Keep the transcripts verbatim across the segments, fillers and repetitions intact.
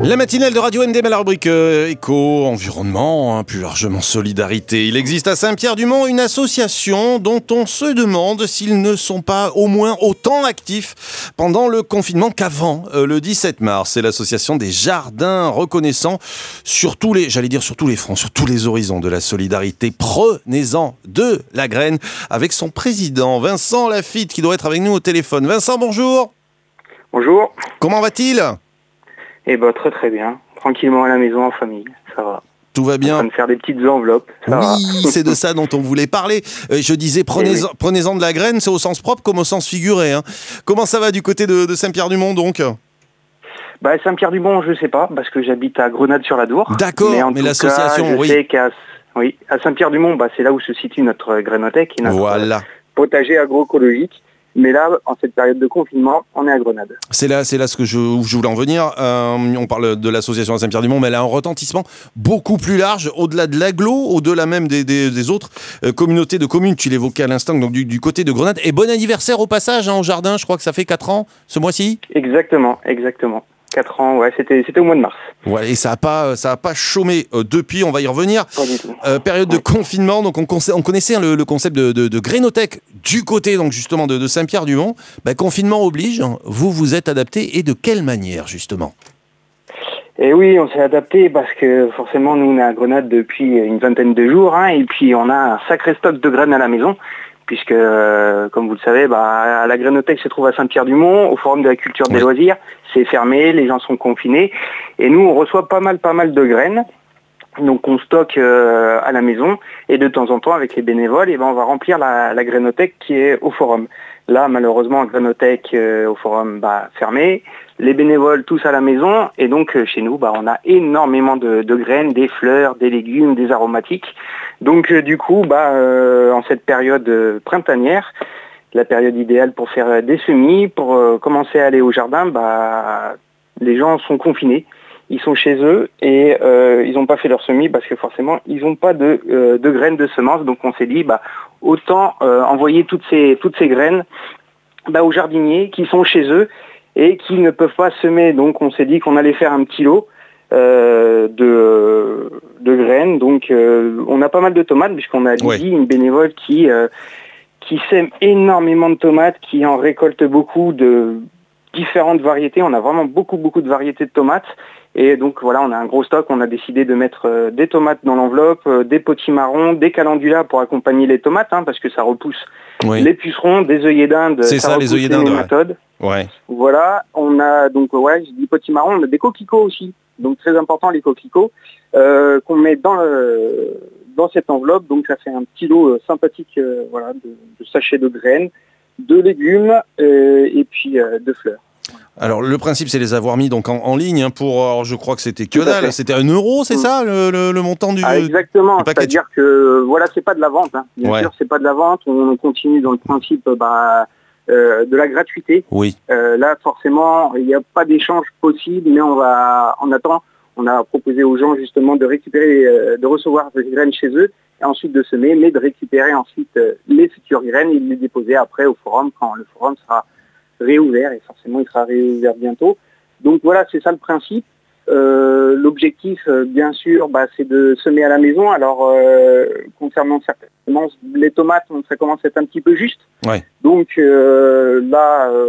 La matinale de Radio M D M à la rubrique euh, éco, environnement, hein, plus largement solidarité. Il existe à Saint-Pierre-du-Mont une association dont on se demande s'ils ne sont pas au moins autant actifs pendant le confinement qu'avant euh, le dix-sept mars. C'est l'association des jardins reconnaissants sur tous les, j'allais dire sur tous les fronts, sur tous les horizons de la solidarité. Prenez-en de la graine avec son président Vincent Lafitte qui doit être avec nous au téléphone. Vincent, bonjour. Bonjour. Comment va-t-il ? Eh ben très très bien. Tranquillement à la maison en famille, ça va. Tout va bien. En train de faire des petites enveloppes, ça oui, va. C'est de ça dont on voulait parler. Euh, je disais, prenez-en, oui. prenez-en de la graine, c'est au sens propre comme au sens figuré. Hein. Comment ça va du côté de, de Saint-Pierre-du-Mont donc ? Bah, Saint-Pierre-du-Mont, je sais pas, parce que j'habite à Grenade-sur-la-Dour. D'accord, mais, en mais tout l'association, cas, je oui. sais qu'à oui, à Saint-Pierre-du-Mont, bah, c'est là où se situe notre grainothèque et notre voilà. potager agroécologique. Mais là, en cette période de confinement, on est à Grenade. C'est là, c'est là ce que je, où je voulais en venir. Euh, on parle de l'association à Saint-Pierre-du-Mont, mais elle a un retentissement beaucoup plus large, au-delà de l'agglo, au-delà même des, des, des autres euh, communautés de communes. Tu l'évoquais à l'instant, donc du, du côté de Grenade. Et bon anniversaire au passage, hein, au jardin. Je crois que ça fait quatre ans ce mois-ci. Exactement, exactement. quatre ans, ouais, c'était, c'était au mois de mars. Ouais, et ça n'a pas, ça a pas chômé euh, depuis, on va y revenir. Pas du tout. Euh, période ouais. de confinement, donc on, on connaissait hein, le, le concept de, de, de grainothèque du côté donc justement de, de Saint-Pierre-du-Mont. Bah, confinement oblige, vous vous êtes adapté et de quelle manière justement ? Et oui, on s'est adapté parce que forcément nous on est à Grenade depuis une vingtaine de jours hein, et puis on a un sacré stock de graines à la maison. Puisque, euh, comme vous le savez, bah, la grainothèque se trouve à Saint-Pierre-du-Mont, au Forum de la culture des loisirs. C'est fermé, les gens sont confinés. Et nous, on reçoit pas mal, pas mal de graines. Donc, on stocke euh, à la maison. Et de temps en temps, avec les bénévoles, et ben, on va remplir la, la grainothèque qui est au Forum. Là, malheureusement, la grainothèque euh, au Forum, bah, fermée. Les bénévoles tous à la maison. Et donc, euh, chez nous, bah, on a énormément de, de graines, des fleurs, des légumes, des aromatiques. Donc euh, du coup, bah, euh, en cette période euh, printanière, la période idéale pour faire euh, des semis, pour euh, commencer à aller au jardin, bah, les gens sont confinés, ils sont chez eux et euh, ils n'ont pas fait leur semis parce que forcément, ils n'ont pas de, euh, de graines de semences. Donc on s'est dit, bah, autant euh, envoyer toutes ces, toutes ces graines bah, aux jardiniers qui sont chez eux et qui ne peuvent pas semer. Donc on s'est dit qu'on allait faire un petit lot. Euh, de, de graines. Donc euh, on a pas mal de tomates puisqu'on a Lydie, ouais. une bénévole qui, euh, qui sème énormément de tomates, qui en récolte beaucoup de différentes variétés. On a vraiment beaucoup beaucoup de variétés de tomates. Et donc voilà, on a un gros stock. On a décidé de mettre euh, des tomates dans l'enveloppe, euh, des potimarrons, des calendulas pour accompagner les tomates, hein, parce que ça repousse oui. les pucerons, des œillets d'Inde. C'est ça, ça les œillets d'Inde. Ouais. ouais. Voilà, on a donc ouais, je dis potimarrons, on a des coquelicots aussi. Donc très important les coquelicots euh, qu'on met dans le, dans cette enveloppe. Donc ça fait un petit lot euh, sympathique, euh, voilà, de, de sachets de graines, de légumes euh, et puis euh, de fleurs. Alors le principe c'est les avoir mis donc en, en ligne hein, pour, alors, je crois que c'était que dalle, c'était un euro, c'est mmh. ça le, le, le montant du ah, exactement, du c'est-à-dire que voilà, c'est pas de la vente, hein. Bien ouais. sûr, c'est pas de la vente. On continue dans le principe bah, euh, de la gratuité. Oui. Euh, là, forcément, il n'y a pas d'échange possible, mais on va, en attendant, on a proposé aux gens justement de récupérer, euh, de recevoir des graines chez eux et ensuite de semer, mais de récupérer ensuite euh, les futures graines et de les déposer après au forum quand le forum sera réouvert et forcément il sera réouvert bientôt. Donc voilà, c'est ça le principe. Euh, l'objectif, euh, bien sûr, bah, c'est de semer à la maison. Alors, euh, concernant certainement les tomates, ça commence à être un petit peu juste. Ouais. Donc euh, là, euh,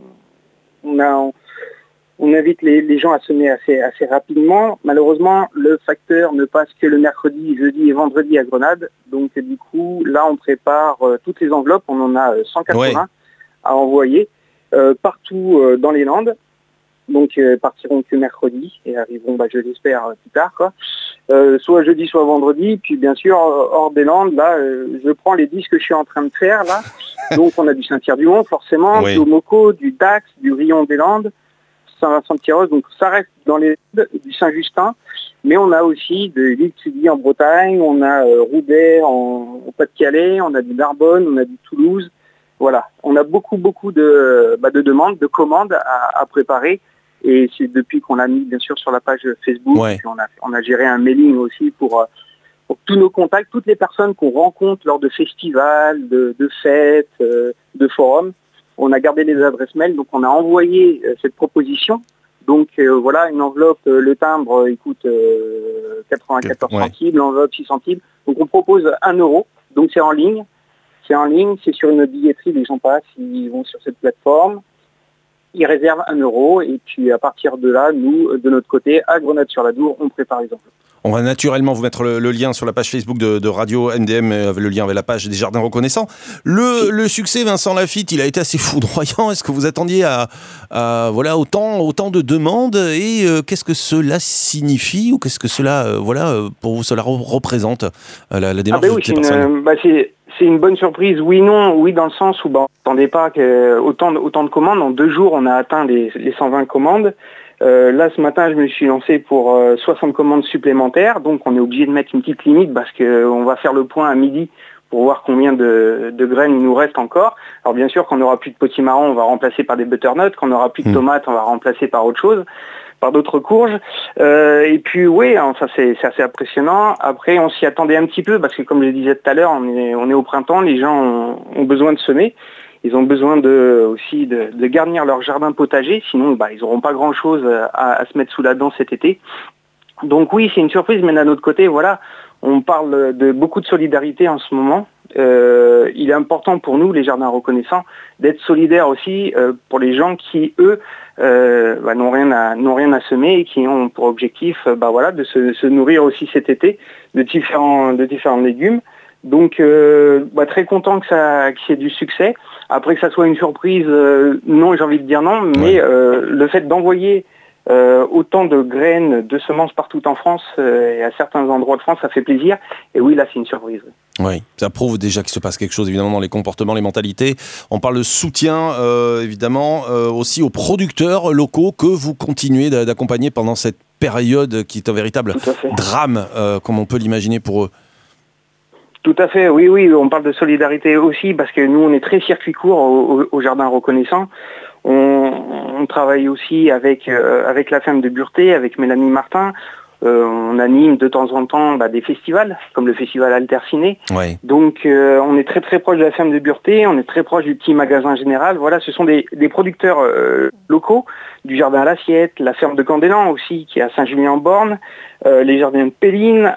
on, a, on, on invite les, les gens à semer assez, assez rapidement. Malheureusement, le facteur ne passe que le mercredi, jeudi et vendredi à Grenade. Donc du coup, là, on prépare euh, toutes les enveloppes. On en a cent quatre-vingts ouais. à envoyer euh, partout euh, dans les Landes. Donc euh, partiront que mercredi et arriveront, bah, je l'espère, plus tard, quoi. Euh, soit jeudi, soit vendredi. Puis bien sûr, hors des Landes, là, euh, je prends les disques que je suis en train de faire là. Donc on a du Saint-Pierre-du-Mont, forcément, oui. du Moco, du Dax, du Rion des Landes, Saint-Vincent-de-Tyrosse. Donc ça reste dans les du Saint-Justin. Mais on a aussi de l'île Tudy en Bretagne, on a euh, Roubaix en, en Pas-de-Calais, on a du Narbonne, on a du Toulouse. Voilà, on a beaucoup beaucoup de, bah, de demandes, de commandes à, à préparer. Et c'est depuis qu'on l'a mis bien sûr sur la page Facebook, ouais. puis on a, on a géré un mailing aussi pour, pour tous nos contacts, toutes les personnes qu'on rencontre lors de festivals, de, de fêtes, de forums. On a gardé les adresses mail, donc on a envoyé cette proposition Donc euh, voilà, une enveloppe, euh, le timbre, il coûte euh, quatre-vingt-quatorze ouais. centimes, l'enveloppe six centimes. Donc on propose un euro, donc c'est en ligne. C'est en ligne, c'est sur une billetterie, les gens passent, ils vont sur cette plateforme, ils réservent un euro, et puis à partir de là, nous, de notre côté, à Grenade-sur-l'Adour, on prépare les enveloppes. On va naturellement vous mettre le, le lien sur la page Facebook de, de Radio M D M, euh, le lien avec la page des Jardins Reconnaissants. Le, le succès, Vincent Lafitte, il a été assez foudroyant. Est-ce que vous attendiez à, à voilà, autant, autant de demandes et euh, qu'est-ce que cela signifie ou qu'est-ce que cela, euh, voilà, pour vous, cela représente, euh, la, la démarche ah bah oui, de toutes les personnes une, bah c'est, c'est une bonne surprise. Oui, non, oui, dans le sens où bah, on n'attendait pas que autant, autant de commandes. En deux jours, on a atteint les, les cent vingt commandes. Euh, là, ce matin, je me suis lancé pour euh, soixante commandes supplémentaires, donc on est obligé de mettre une petite limite parce qu'on va faire le point à midi pour voir combien de, de graines il nous reste encore. Alors bien sûr, quand on n'aura plus de potimarron, on va remplacer par des butternuts. Quand on n'aura plus de tomates, on va remplacer par autre chose, par d'autres courges. Euh, et puis oui, enfin, c'est, c'est assez impressionnant. Après, on s'y attendait un petit peu parce que comme je le disais tout à l'heure, on est, on est au printemps, les gens ont, ont besoin de semer. Ils ont besoin de, aussi de, de garnir leur jardin potager, sinon bah, ils n'auront pas grand-chose à, à se mettre sous la dent cet été. Donc oui, c'est une surprise, mais d'un autre côté, voilà, on parle de beaucoup de solidarité en ce moment. Euh, il est important pour nous, les jardins reconnaissants, d'être solidaires aussi euh, pour les gens qui, eux, euh, bah, n'ont rien à, n'ont rien à semer et qui ont pour objectif euh, bah, voilà, de se, se nourrir aussi cet été de différents, de différents légumes. Donc euh, bah, très content que ça qu'il y ait du succès. Après que ça soit une surprise, euh, non, j'ai envie de dire non, mais euh, le fait d'envoyer euh, autant de graines, de semences partout en France euh, et à certains endroits de France, ça fait plaisir. Et oui, là, c'est une surprise. Oui, ça prouve déjà qu'il se passe quelque chose évidemment dans les comportements, les mentalités. On parle de soutien euh, évidemment euh, aussi aux producteurs locaux que vous continuez d'accompagner pendant cette période qui est un véritable drame, euh, comme on peut l'imaginer pour eux. Tout à fait, oui, oui, on parle de solidarité aussi parce que nous, on est très circuit court au, au, au Jardin Reconnaissant. On, on travaille aussi avec, euh, avec la ferme de Burté, avec Mélanie Martin. Euh, on anime de temps en temps bah, des festivals, comme le festival Alterciné. Ouais. Donc, euh, on est très très proche de la ferme de Burté, on est très proche du petit magasin général. Voilà, ce sont des, des producteurs euh, locaux, du Jardin à l'Assiette, la ferme de Candélan aussi, qui est à Saint-Julien-en-Borne, euh, les jardins de Péline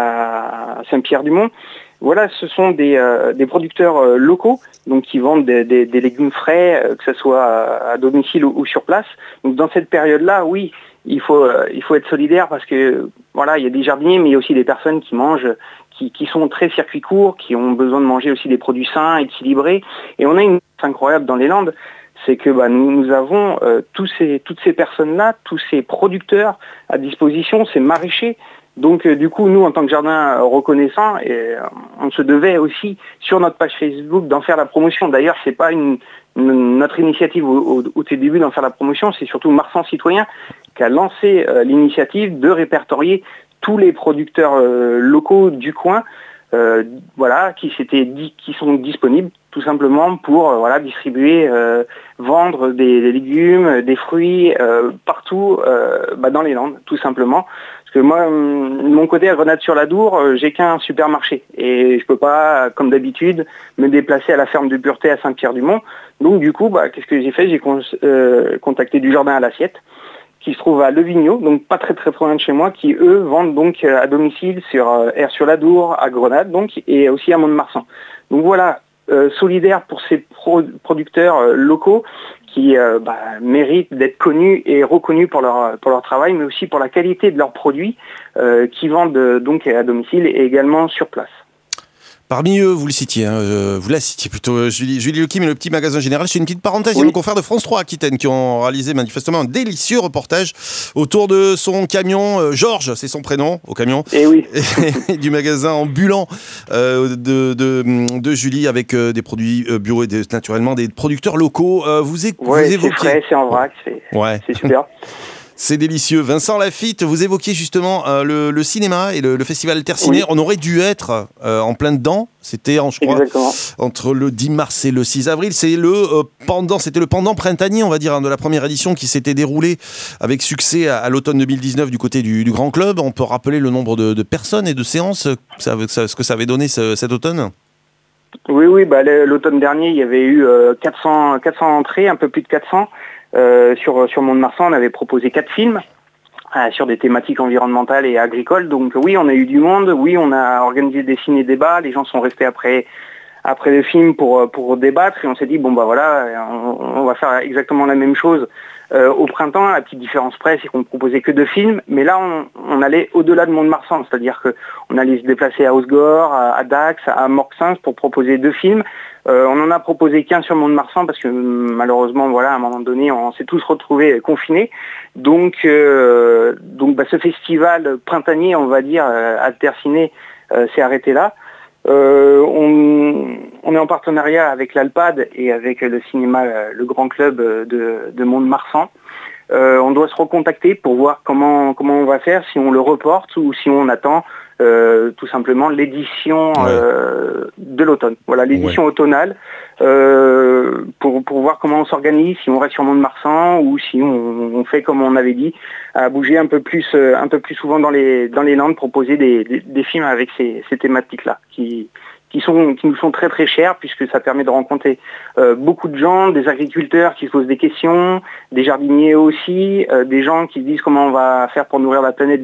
à Saint-Pierre-du-Mont. Voilà, ce sont des, euh, des producteurs euh, locaux, donc qui vendent des, des, des légumes frais, euh, que ce soit à, à domicile ou, ou sur place. Donc dans cette période-là, oui, il faut euh, il faut être solidaire parce que voilà, il y a des jardiniers, mais il y a aussi des personnes qui mangent, qui, qui sont très circuit court, qui ont besoin de manger aussi des produits sains, équilibrés. Et on a une chose incroyable dans les Landes, c'est que bah, nous, nous avons euh, tous ces, toutes ces personnes-là, tous ces producteurs à disposition, ces maraîchers. Donc euh, du coup, nous, en tant que jardin reconnaissant, et, euh, on se devait aussi, sur notre page Facebook, d'en faire la promotion. D'ailleurs, c'est pas une, une, notre initiative au, au, au tout début d'en faire la promotion, c'est surtout Marsan Citoyen qui a lancé euh, l'initiative de répertorier tous les producteurs euh, locaux du coin, euh, voilà, qui s'étaient dit, qui sont disponibles tout simplement pour euh, voilà, distribuer, euh, vendre des, des légumes, des fruits euh, partout euh, bah, dans les Landes, tout simplement. Parce que moi, de mon côté, à Grenade-sur-l'Adour, euh, j'ai qu'un supermarché. Et je peux pas, comme d'habitude, me déplacer à la ferme de Burté à Saint-Pierre-du-Mont. Donc du coup, bah, qu'est-ce que j'ai fait? J'ai con- euh, contacté du Jardin à l'Assiette, qui se trouve à Levigno, donc pas très très loin de chez moi, qui eux vendent donc à domicile sur euh, Aire-sur-l'Adour, à Grenade, donc, et aussi à Mont-de-Marsan. Donc voilà, euh, solidaire pour ces pro- producteurs euh, locaux qui euh, bah, méritent d'être connus et reconnus pour leur, pour leur travail, mais aussi pour la qualité de leurs produits euh, qui vendent euh, donc à domicile et également sur place. Parmi eux, vous le citiez, hein, euh, vous la citiez plutôt, euh, Julie, Julie Lequim et le petit magasin général. C'est une petite parenthèse, oui. Il y a nos confrères de France trois Aquitaine qui ont réalisé manifestement un délicieux reportage autour de son camion, euh, Georges, c'est son prénom, au camion, et oui. et du magasin ambulant euh, de, de, de Julie avec euh, des produits euh, bio et des, naturellement des producteurs locaux. Euh, vous, é- ouais, vous évoquez... c'est frais, c'est en vrac, c'est, ouais. c'est super. C'est délicieux. Vincent Lafitte, vous évoquiez justement euh, le, le cinéma et le, le festival Alterciné. Oui. On aurait dû être euh, en plein dedans. C'était, en, je crois, Exactement. entre le dix mars et le six avril. C'est le euh, pendant, c'était le pendant printanier, on va dire, hein, de la première édition qui s'était déroulée avec succès à, à l'automne deux mille dix-neuf du côté du, du Grand Club. On peut rappeler le nombre de, de personnes et de séances, ça, ça, ce que ça avait donné ce, cet automne. Oui, oui. Bah, l'automne dernier, il y avait eu euh, quatre cents, quatre cents entrées, un peu plus de quatre cents. Euh, sur, sur Mont-de-Marsan, on avait proposé quatre films euh, sur des thématiques environnementales et agricoles. Donc oui, on a eu du monde, oui, on a organisé des ciné-débats, les gens sont restés après, après le film pour, pour débattre et on s'est dit, bon bah voilà, on, on va faire exactement la même chose euh, au printemps. La petite différence près, c'est qu'on proposait que deux films, mais là on, on allait au-delà de Mont-de-Marsan, c'est-à-dire qu'on allait se déplacer à Hossegor, à, à Dax, à Morxens pour proposer deux films. Euh, on en a proposé qu'un sur Mont-de-Marsan parce que malheureusement, voilà, à un moment donné, on s'est tous retrouvés confinés. Donc, euh, donc bah, ce festival printanier, on va dire, euh, Alterciné, euh, s'est arrêté là. Euh, on, on est en partenariat avec l'Alpad et avec le cinéma Le Grand Club de, de Mont-de-Marsan. Euh, on doit se recontacter pour voir comment, comment on va faire, si on le reporte ou si on attend euh, tout simplement l'édition ouais. euh, de l'automne. Voilà, l'édition ouais. automnale euh, pour, pour voir comment on s'organise, si on reste sur Mont-de-Marsan ou si on, on fait comme on avait dit, à bouger un peu plus, euh, un peu plus souvent dans les, dans les Landes, proposer des, des, des films avec ces, ces thématiques-là qui... Qui, sont, qui nous sont très très chers puisque ça permet de rencontrer euh, beaucoup de gens, des agriculteurs qui se posent des questions, des jardiniers aussi, euh, des gens qui se disent comment on va faire pour nourrir la planète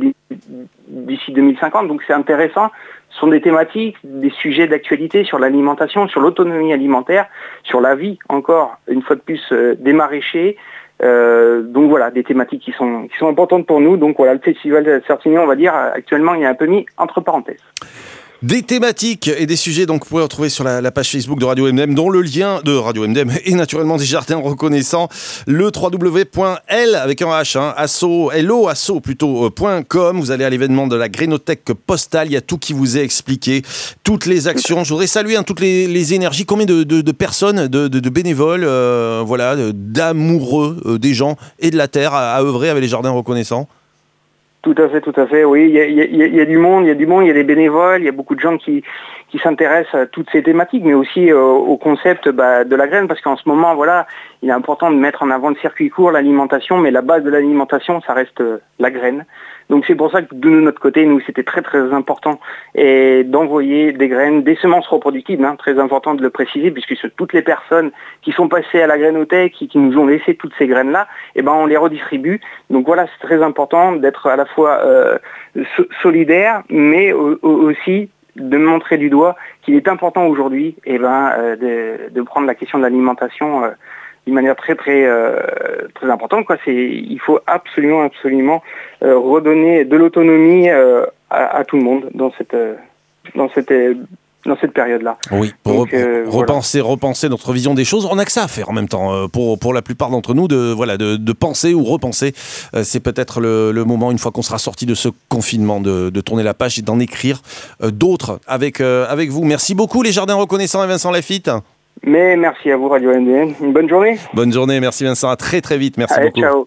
d'ici deux mille cinquante. Donc c'est intéressant. Ce sont des thématiques, des sujets d'actualité sur l'alimentation, sur l'autonomie alimentaire, sur la vie encore, une fois de plus, euh, des maraîchers. Euh, donc voilà, des thématiques qui sont, qui sont importantes pour nous. Donc voilà, le festival de Certigny, on va dire, actuellement, il est un peu mis entre parenthèses. Des thématiques et des sujets donc vous pouvez retrouver sur la, la page Facebook de Radio M D M, dont le lien de Radio M D M est naturellement des jardins reconnaissants, le w w w point l avec un H, hein, asso, lo, asso plutôt, point com. Vous allez à l'événement de la Grénothèque postale, il y a tout qui vous est expliqué, toutes les actions. Je voudrais saluer hein, toutes les, les énergies, combien de, de, de personnes, de, de, de bénévoles, euh, voilà, d'amoureux euh, des gens et de la terre à, à œuvrer avec les jardins reconnaissants. Tout à fait, tout à fait, oui, il y a, il y a, il y a du monde, il y a du monde, il y a des bénévoles, il y a beaucoup de gens qui, qui s'intéressent à toutes ces thématiques, mais aussi euh, au concept bah, de la graine, parce qu'en ce moment, voilà, il est important de mettre en avant le circuit court, l'alimentation, mais la base de l'alimentation, ça reste euh, la graine. Donc c'est pour ça que de notre côté, nous, c'était très très important et d'envoyer des graines, des semences reproductibles, hein, très important de le préciser, puisque toutes les personnes qui sont passées à la Grénothèque, qui, qui nous ont laissé toutes ces graines-là, eh ben on les redistribue. Donc voilà, c'est très important d'être à la fois euh, so- solidaire, mais au- au- aussi de montrer du doigt qu'il est important aujourd'hui eh ben, euh, de, de prendre la question de l'alimentation euh, d'une manière très très euh, très importante, quoi. C'est, il faut absolument absolument euh, redonner de l'autonomie euh, à, à tout le monde dans cette euh, dans cette euh, dans cette période-là. Oui, pour Donc, euh, repenser, voilà. repenser notre vision des choses. On n'a que ça à faire en même temps, euh, pour, pour la plupart d'entre nous, de, voilà, de, de penser ou repenser. Euh, c'est peut-être le, le moment, une fois qu'on sera sorti de ce confinement, de, de tourner la page et d'en écrire euh, d'autres avec, euh, avec vous. Merci beaucoup les Jardins Reconnaissants et Vincent Laffitte. Mais merci à vous Radio M D M. Une bonne journée. Bonne journée, merci Vincent, à très très vite, merci Allez, beaucoup. Ciao.